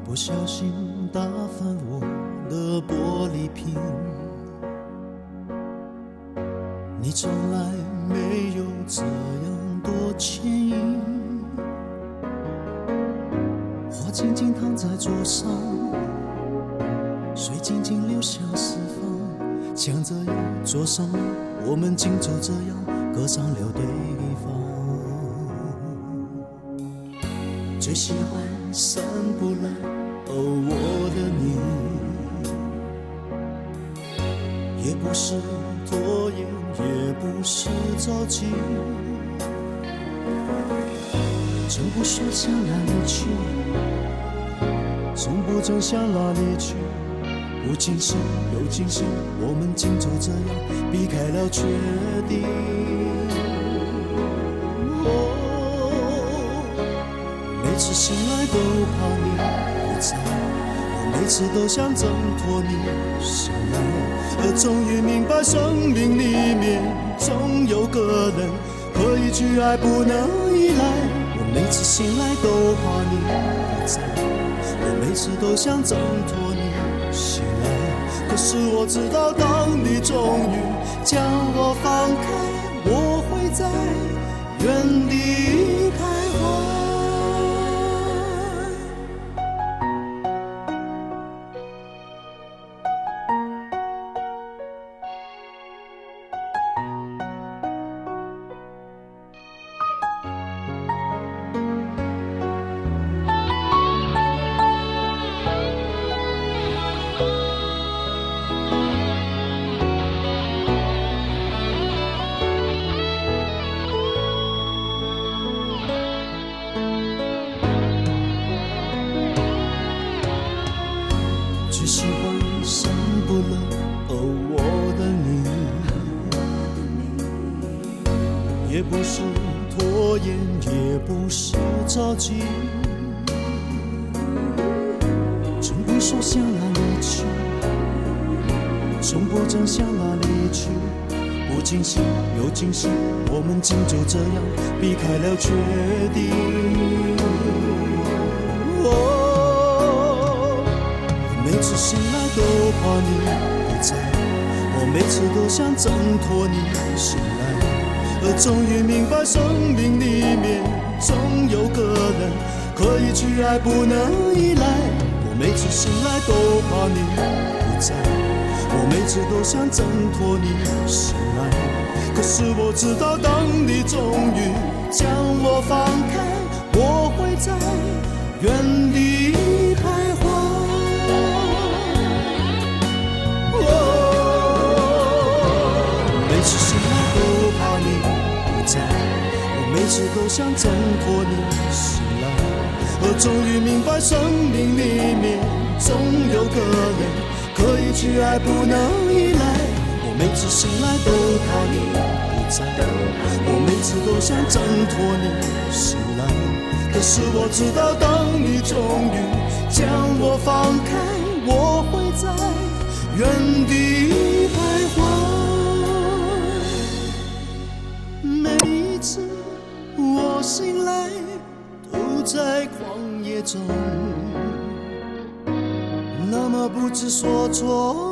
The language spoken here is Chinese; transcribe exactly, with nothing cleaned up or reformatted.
不小心打翻我的玻璃瓶，你从来没有这样多牵引，花静静躺在桌上，水静静流向四方，像这样做什么，我们竟就这样隔上了对方。最喜欢散步了哦，我的你，也不是拖延，也不是着急，从不说向哪里去，从不曾向哪里去，不惊喜又惊喜，我们竟就这样避开了确定。每次醒来都怕你不在，我每次都想挣脱你醒来，而终于明白生命里面总有个人可以去爱，不能依赖。我每次醒来都怕你不在，我每次都想挣脱你醒来，可是我知道当你终于将我放开，我会在原地徘徊。最喜欢散步了哦，我的你，也不是拖延，也不是着急，从不说向哪里去，从不曾向哪里去，不惊喜又惊喜，我们竟就这样避开了确定。每次醒来都怕你不在，我每次都想挣脱你醒来，而终于明白生命里面总有个人可以去爱，不能依赖。我每次醒来都怕你不在，我每次都想挣脱你醒来，可是我知道当你终于将我放开，我会在原地徘徊。每次醒来都怕你不在，我每次都想挣脱你醒来，而终于明白生命里面总有个人可以去爱，不能依赖。我每次醒来都怕你不在，我每次都想挣脱你醒来，可是我知道当你终于将我放开，我会在原地徘徊。每一次我醒来都在旷野中，那么不知所措。